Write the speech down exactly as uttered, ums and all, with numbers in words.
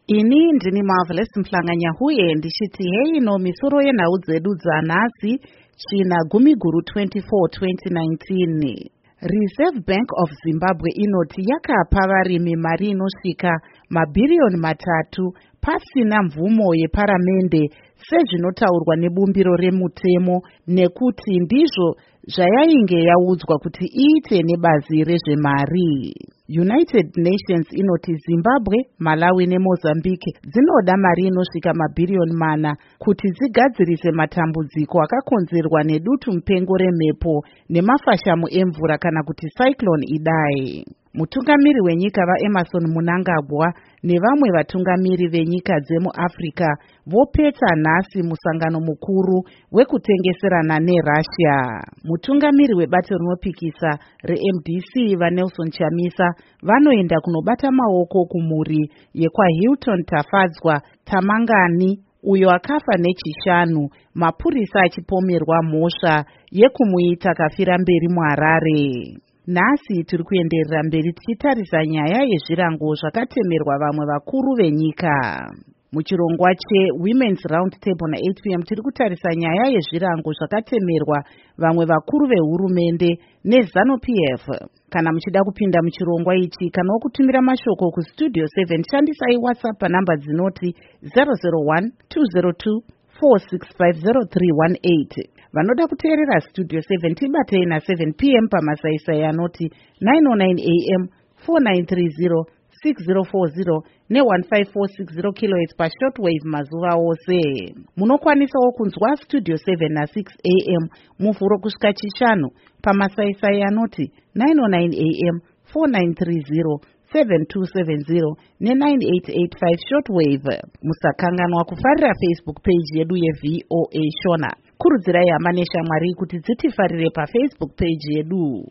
Ini ndini Marvelous Mhlanganyahuye ndichiti hei no misoro yenhau dzedu dzanhasi china gumi guru twenty-four twenty nineteen. Reserve Bank of Zimbabwe inoti yakapa varimi mari inosvika mabhiriyoni matatu pasina mvumo yeparamende sezvinotaurwa nebumbiro remutemo, nekuti ndizvo zvayainge yaudzwa kuti iite nebazi rezvemari. United Nations inoti Zimbabwe, Malawi neMozambique dzinoda mari inosvika mabhiriyoni mana kuti dzigadzirise matambudziko akakonzerwa nedutu mupengo remhepo nemafashamu emvura kana kuti cyclone Idai. Mutungamiri wenyika vaEmmerson Mnangagwa nevamwe vatungamiri venyika dzemuAfrica vopeta nhasi musangano mukuru wekutengeserana neRussia. Mutungamiri webato rinopikisa reM D C vaNelson Chamisa vanoenda kunobata maoko kumhuri yekwaHilton Tafadzwa Tamangani uyo akafa nechishanu, mapurisa achipomerwa mhosva yekumuita kafira mberi muHarare. Nhasi tiri kuenderera mberi tichitarisa nyaya yezvirango zvakatemerwa vamwe vakuru venyika. Muchirongwa cheWomen's Round Table na-eight p m tiri kutarisa nyaya yezvirango zvakatemerwa vamwe vakuru vehurumende neZANU-P F. Kana muchida kupinda muchirongwa ichi kana wokutumira mashoko kustudio seven shandisai WhatsApp panhamba dzinoti zero zero one two zero two four six five zero three one eight. Vanoda kuteerera Studio seven tibatei na seven p m pamasaisai anoti nine oh nine a m four nine three zero six zero four zero ne one five four six zero kilohertz pashortwave mazuva ose. Munokwanisawo kunzwa Studio seven na six a m muvhuro kusvika chishanu pamasaisai anoti nine oh nine a m four nine three zero seven two seven zero ne nine eight eight five shortwave. Musakanganwa kufarira Facebook page yedu yeV O A Shona. Kurudzirai hama neshamwari kuti dzitifarire paFacebook page yedu.